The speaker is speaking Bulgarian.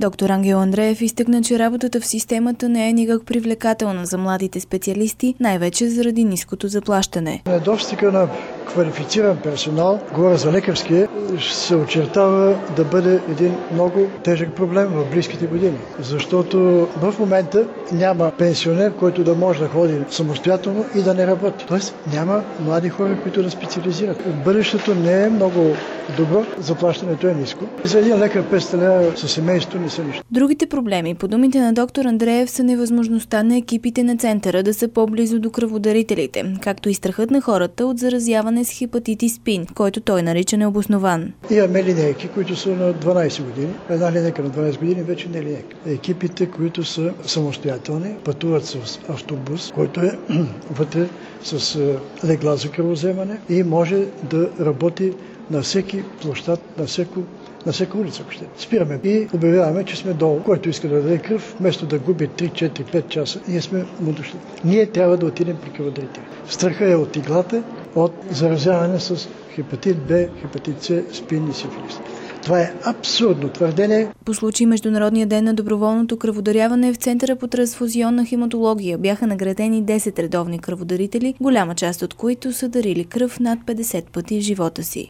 Доктор Ангел Андреев изтъкна, че работата в системата не е никак привлекателна за младите специалисти, най-вече заради ниското заплащане. Недостига на квалифициран персонал, говоря за лекарския, се очертава да бъде един много тежък проблем в близките години. Защото в момента няма пенсионер, който да може да ходи самостоятелно и да не работи. Тоест няма млади хора, които да специализират. Бъдещето не е много добро, заплащането е ниско. За един лекар 500 лева със семейство не са нищо. Другите проблеми, по думите на доктор Андреев, са невъзможността на екипите на центъра да са по-близо до кръводарителите, както и страхът на хората от заразяване с хепатитис СПИН, който той нарича необоснован. Имаме линейки, които са на 12 години. Една линейка на 12 години вече не е линейка. Екипите, които са самостоятелни, пътуват с автобус, който е вътре с легла за кръвоземане и може да работи на всеки площад, на всяка улица. Спираме и обявяваме, че сме долу. Който иска да даде кръв, вместо да губи 3, 4, 5 часа, ние сме му дошли. Ние трябва да отидем при кръводарители. Страха е от иглата, от заразяване с хепатит Б, хепатит С, СПИН и сифилис. Това е абсурдно твърдение. По случай Международния ден на доброволното кръводаряване в Центъра по трансфузионна хематология бяха наградени 10 редовни кръводарители, голяма част от които са дарили кръв над 50 пъти в живота си.